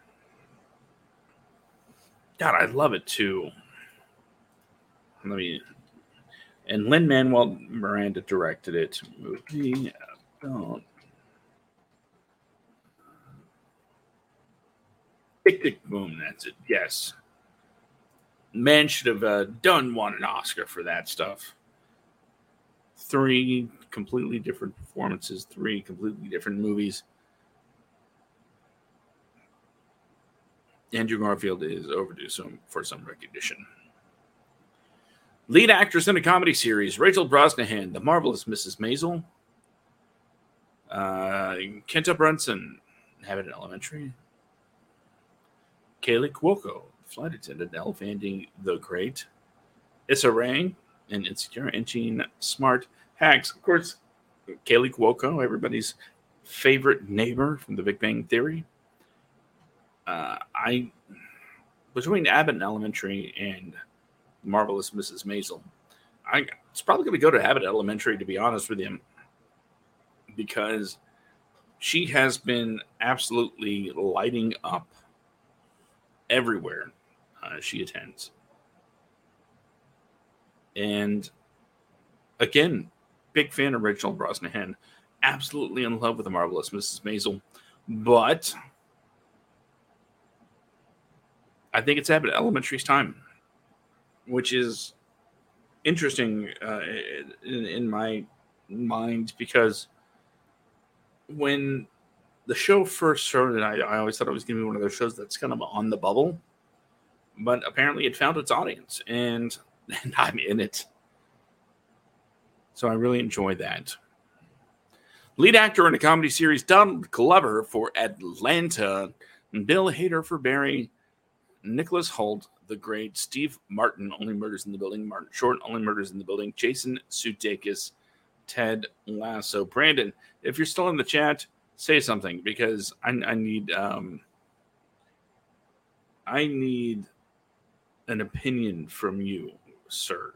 God, I love it too. Let me and Lin-Manuel Miranda directed it. Movie about Tick Tick Boom. That's it. Yes, man should have uh, done won an Oscar for that stuff. Three completely different performances, three completely different movies. Andrew Garfield is overdue some, for some recognition. Lead actress in a comedy series, Rachel Brosnahan, The Marvelous Missus Maisel. Uh, Kenta Brunson, Abbott Elementary. Kaylee Cuoco, flight attendant, Elephant the Great. Issa Rae, and Insecure, and Jean Smart. Hacks, of course, Kaylee Cuoco, everybody's favorite neighbor from The Big Bang Theory. Uh, I between Abbott Elementary and Marvelous Missus Maisel, I it's probably going to go to Abbott Elementary, to be honest with you, because she has been absolutely lighting up everywhere uh, she attends. And again, big fan of Rachel Brosnahan, absolutely in love with The Marvelous Missus Maisel, but I think it's Abbott Elementary's time, which is interesting uh, in, in my mind, because when the show first started, I, I always thought it was going to be one of those shows that's kind of on the bubble, but apparently it found its audience, and, and I'm in it. So I really enjoy that. Lead actor in a comedy series, Donald Glover for Atlanta, Bill Hader for Barry, Nicholas Hoult, The Great, Steve Martin, Only Murders in the Building, Martin Short, Only Murders in the Building, Jason Sudeikis, Ted Lasso. Brandon, if you're still in the chat, say something, because I, I need um, I need an opinion from you, sir.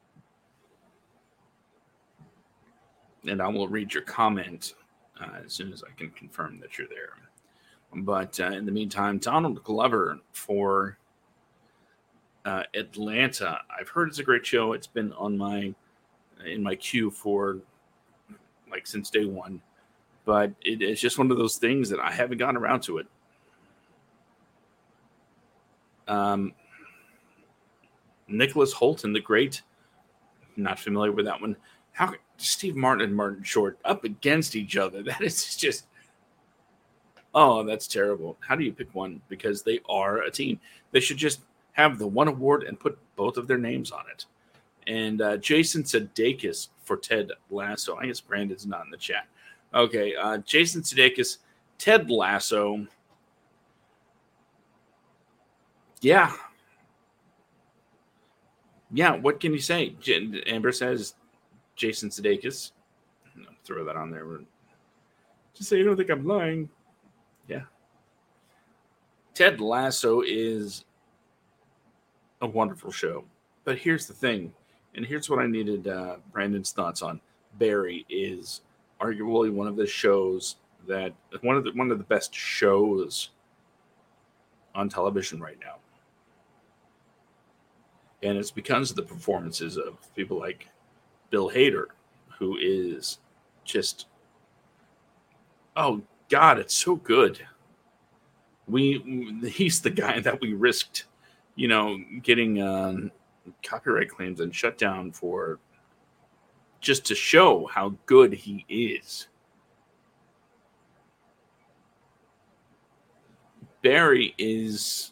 And I will read your comment uh, as soon as I can confirm that you're there. But uh, in the meantime, Donald Glover for uh, Atlanta. I've heard it's a great show. It's been on my in my queue for like since day one. But it, it's just one of those things that I haven't gotten around to it. Um, Nicholas Hoult and The Great. Not familiar with that one. How Steve Martin and Martin Short up against each other? That is just, oh, that's terrible. How do you pick one? Because they are a team. They should just have the one award and put both of their names on it. And uh, Jason Sudeikis for Ted Lasso. I guess Brandon's not in the chat. Okay, uh, Jason Sudeikis, Ted Lasso. Yeah. Yeah, what can you say? J- Amber says Jason Sudeikis. I'll throw that on there. Just so you don't think I'm lying. Yeah. Ted Lasso is a wonderful show. But here's the thing, and here's what I needed uh, Brandon's thoughts on. Barry is arguably one of the shows that one of the one of the best shows on television right now. And it's because of the performances of people like Bill Hader, who is just, oh God, it's so good. We he's the guy that we risked, you know, getting um, copyright claims and shut down for, just to show how good he is. Barry is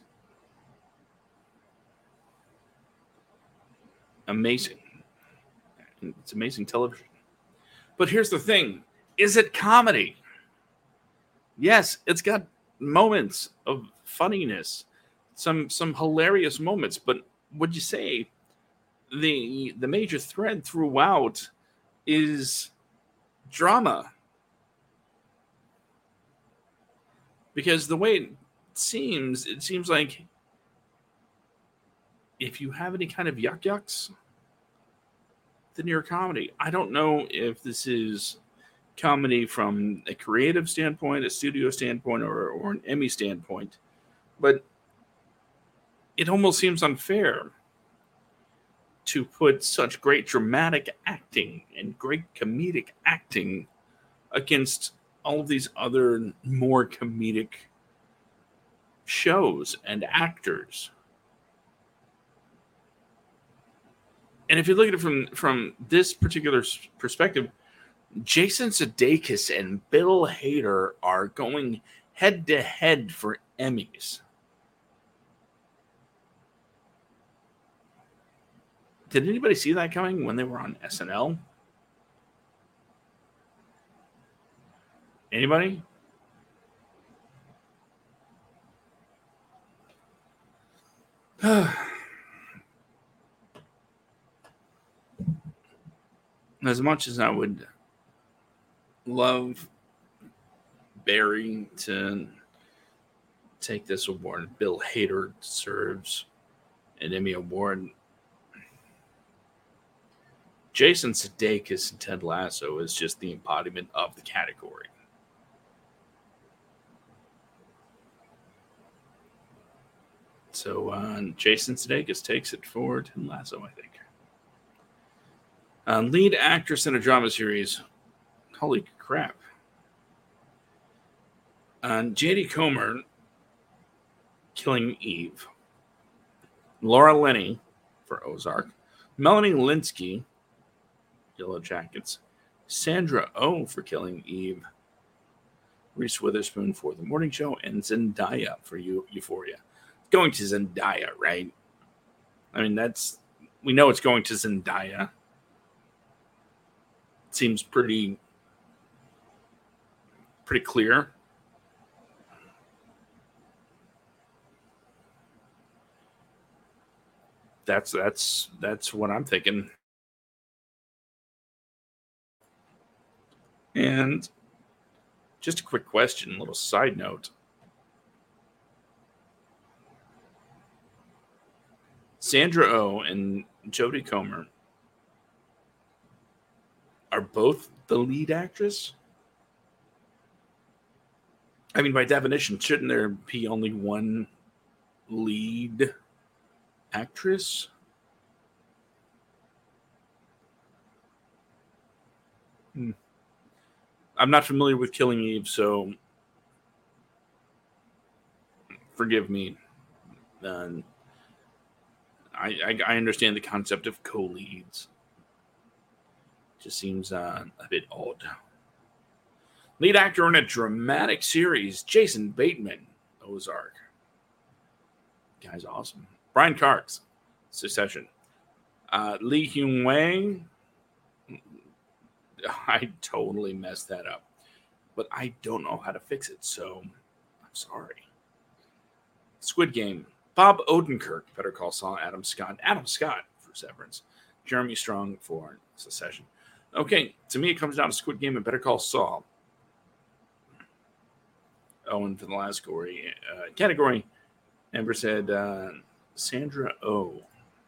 amazing. It's amazing television. But here's the thing. Is it comedy? Yes, it's got moments of funniness, some some hilarious moments, but would you say the the major thread throughout is drama? Because the way it seems, it seems like if you have any kind of yuck yucks, then you're a comedy. I don't know if this is comedy from a creative standpoint, a studio standpoint, or, or an Emmy standpoint, but it almost seems unfair to put such great dramatic acting and great comedic acting against all of these other more comedic shows and actors. And if you look at it from, from this particular perspective, Jason Sudeikis and Bill Hader are going head to head for Emmys. Did anybody see that coming when they were on S N L? Anybody? As much as I would love Barry to take this award, Bill Hader deserves an Emmy Award. Jason Sudeikis and Ted Lasso is just the embodiment of the category. So uh, Jason Sudeikis takes it for Ted Lasso, I think. Uh, lead actress in a drama series. Holy crap. Uh, J D Comer, Killing Eve. Laura Linney for Ozark. Melanie Linsky, Yellow Jackets. Sandra Oh for Killing Eve. Reese Witherspoon for The Morning Show. And Zendaya for Euphoria. Going to Zendaya, right? I mean, that's... We know it's going to Zendaya. Seems pretty... Pretty clear. That's that's that's what I'm thinking. And just a quick question, a little side note. Sandra Oh and Jodie Comer are both the lead actress? I mean, by definition, shouldn't there be only one lead actress? Hmm. I'm not familiar with Killing Eve, so forgive me. Uh, I, I I understand the concept of co-leads. Just seems uh, a bit odd. Lead actor in a dramatic series, Jason Bateman, Ozark. Guy's awesome. Brian Cox, Succession. Uh, Lee Hyun Wang. I totally messed that up. But I don't know how to fix it, so I'm sorry. Squid Game. Bob Odenkirk, Better Call Saul. Adam Scott. Adam Scott for Severance. Jeremy Strong for Succession. Okay, to me it comes down to Squid Game and Better Call Saul. Oh, and for the last category, uh, category Amber said uh, Sandra Oh.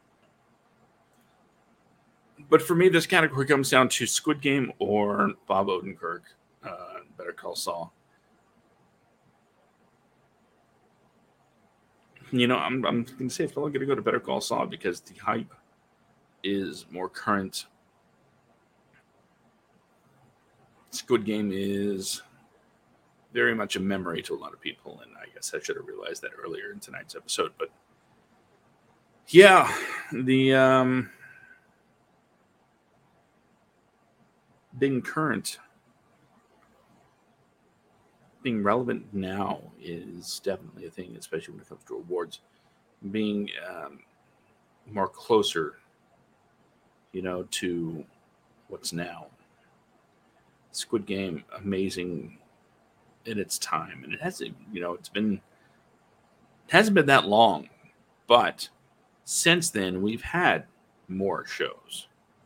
But for me, this category comes down to Squid Game or Bob Odenkirk, uh, Better Call Saul. You know, I'm, I'm going to say it's probably going to go to Better Call Saul because the hype is more current. Squid Game is very much a memory to a lot of people, and I guess I should have realized that earlier in tonight's episode. But yeah, the um, being current, being relevant now is definitely a thing, especially when it comes to awards. Being um, more closer, you know, to what's now. Squid Game, amazing in its time, and it hasn't, you know, it's been, it hasn't been that long, but since then we've had more shows.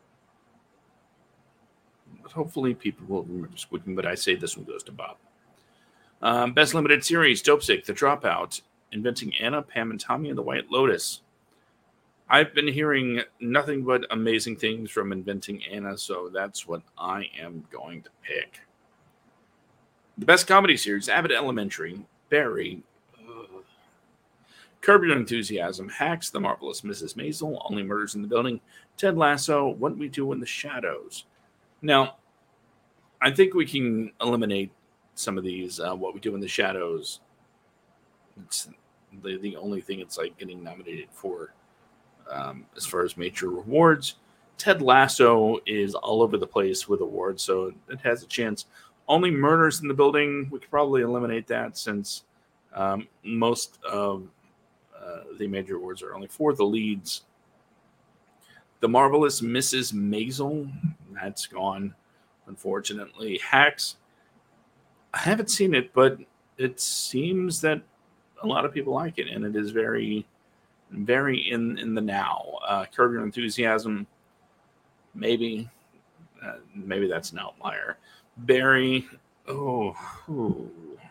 But hopefully people will remember Squid Game. But I say this one goes to Bob. Um, best limited series: Dopesick, The Dropout, Inventing Anna, Pam and Tommy, and The White Lotus. I've been hearing nothing but amazing things from Inventing Anna, so that's what I am going to pick. The best comedy series: Abbott Elementary, Barry, ugh, Curb Your Enthusiasm, Hacks, The Marvelous Missus Maisel, Only Murders in the Building, Ted Lasso, What We Do in the Shadows. Now, I think we can eliminate some of these. Uh, What We Do in the Shadows. It's the, the only thing it's like getting nominated for um, as far as major rewards. Ted Lasso is all over the place with awards, so it has a chance. Only Murders in the Building, we could probably eliminate that since um, most of uh, the major awards are only for the leads. The Marvelous Missus Maisel, that's gone, unfortunately. Hacks, I haven't seen it, but it seems that a lot of people like it, and it is very, very in, in the now. Uh, Curb Your Enthusiasm, maybe. Uh, maybe that's an outlier. Barry, oh, ooh.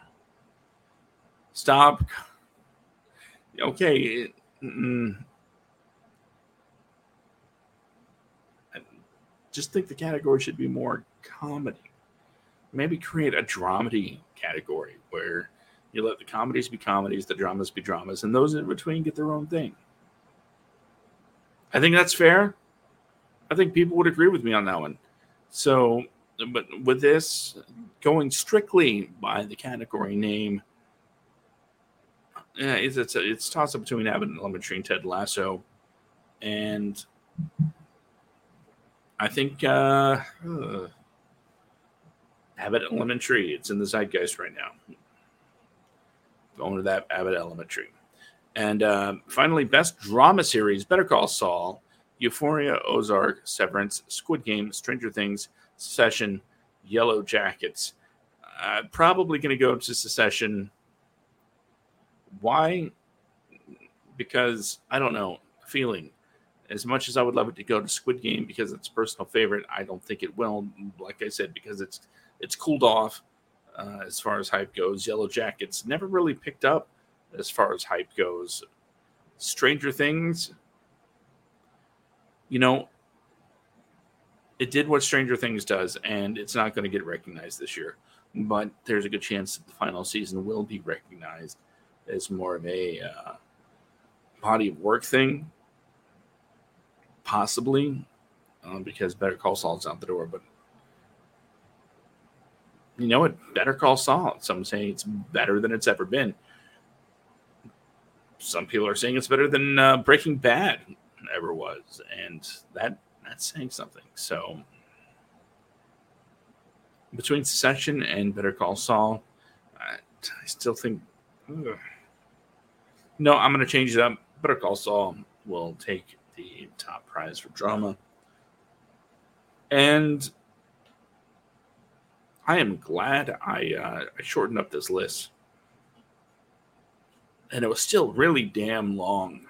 Stop. Okay. Mm, I just think the category should be more comedy. Maybe create a dramedy category where you let the comedies be comedies, the dramas be dramas, and those in between get their own thing. I think that's fair. I think people would agree with me on that one. So, but with this going strictly by the category name, yeah, it's it's, it's toss up between Abbott Elementary and Ted Lasso, and I think uh, uh, Abbott Elementary. It's in the zeitgeist right now. Going to that Abbott Elementary, and uh, finally, best drama series: Better Call Saul, Euphoria, Ozark, Severance, Squid Game, Stranger Things, Succession, Yellow Jackets. Uh, probably going to go to Succession. Why? Because I don't know. Feeling. As much as I would love it to go to Squid Game because it's a personal favorite, I don't think it will. Like I said, because it's it's cooled off uh, as far as hype goes. Yellow Jackets never really picked up as far as hype goes. Stranger Things, you know, it did what Stranger Things does, and it's not going to get recognized this year. But there's a good chance that the final season will be recognized as more of a uh, body of work thing. Possibly, um, because Better Call Saul's out the door. But you know what? Better Call Saul. Some say it's better than it's ever been. Some people are saying it's better than uh, Breaking Bad ever was, and that that's saying something. So between Succession and Better Call Saul, I, I still think. Ugh. No, I'm going to change it up. Better Call Saul will take the top prize for drama. And I am glad I, uh, I shortened up this list. And it was still really damn long.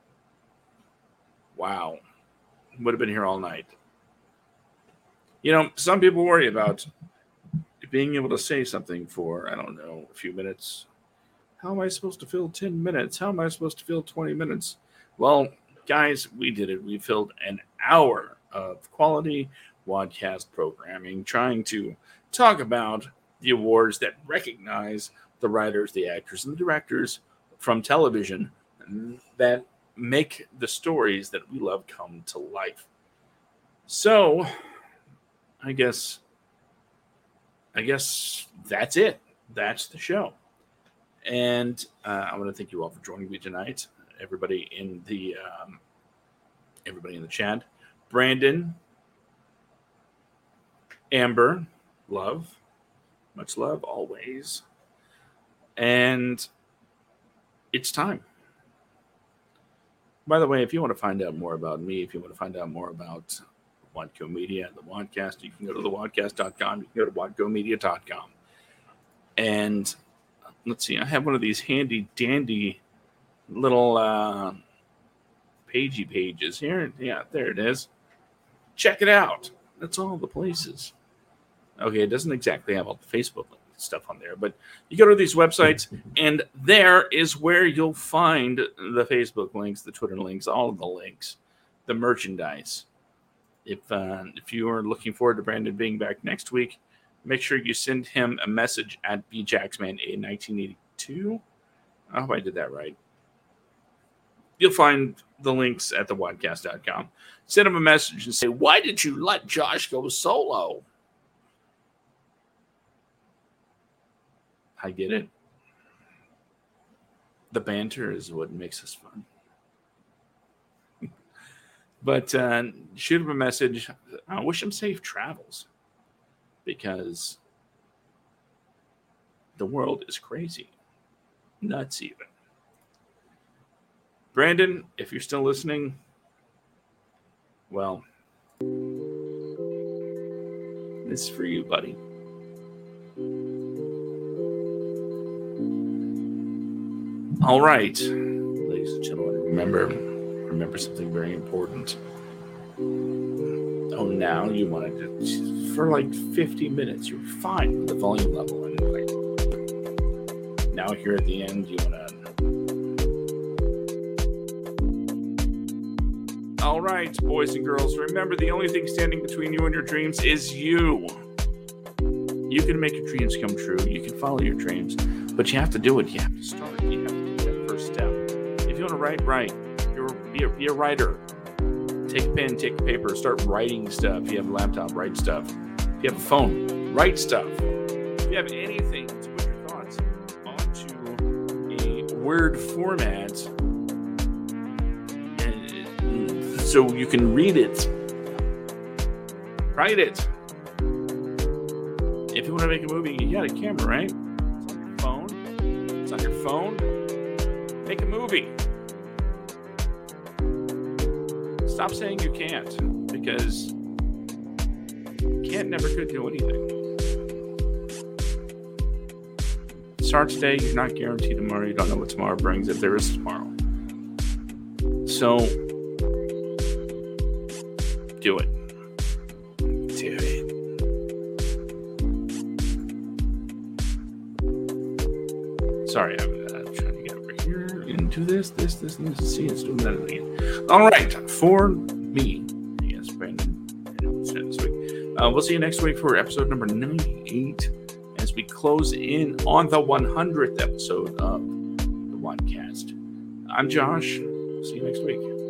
Wow. Would have been here all night. You know, some people worry about being able to say something for, I don't know, a few minutes. How am I supposed to fill ten minutes? How am I supposed to fill twenty minutes? Well, guys, we did it. We filled an hour of quality podcast programming trying to talk about the awards that recognize the writers, the actors, and the directors from television that make the stories that we love come to life. So, I guess, I guess that's it. That's the show. And uh, I want to thank you all for joining me tonight. Everybody in the um, everybody in the chat, Brandon, Amber, love, much love always, and it's time. By the way, if you want to find out more about me, if you want to find out more about Wadco Media, the Wadcast, you can go to the wadcast dot com. You can go to wadco media dot com. And let's see, I have one of these handy dandy little uh, pagey pages here. Yeah, there it is. Check it out. That's all the places. Okay, it doesn't exactly have all the Facebook links. stuff on there. But you go to these websites, and there is where you'll find the Facebook links, the Twitter links, all of the links, the merchandise. If uh, if you are looking forward to Brandon being back next week, make sure you send him a message at b jacksman a nineteen eighty-two. I hope I did that right. You'll find the links at the wadcast dot com. Send him a message and say, why did you let Josh go solo? I get it. The banter is what makes us fun. But uh, shoot him a message. I wish him safe travels, because the world is crazy. Nuts even. Brandon, if you're still listening, well, this is for you, buddy. All right, ladies and gentlemen, remember, remember something very important. Oh, now you wanted to, for like fifty minutes, you're fine with the volume level. And like, now here at the end, you want to. All right, boys and girls, remember the only thing standing between you and your dreams is you. You can make your dreams come true. You can follow your dreams, but you have to do it. You have to start. You have to take that first step. If you want to write, write. You're, be, a, be a writer. Take a pen, take a paper, start writing stuff. If you have a laptop, write stuff. If you have a phone, write stuff. If you have anything to put your thoughts onto a word format, so you can read it, write it. If you want to make a movie, you got a camera, right? It's on your phone. It's on your phone. Make a movie. Stop saying you can't, because can't never could do anything. Start today. You're not guaranteed tomorrow. You don't know what tomorrow brings, if there is tomorrow. So do it. Do it. Sorry, I'm uh, trying to get over here into this, this, this, and this. See, it's doing that again. All right, for me, yes, Brandon, this week. Uh, we'll see you next week for episode number ninety-eight, as we close in on the one hundredth episode of the Wadcast. I'm Josh. See you next week.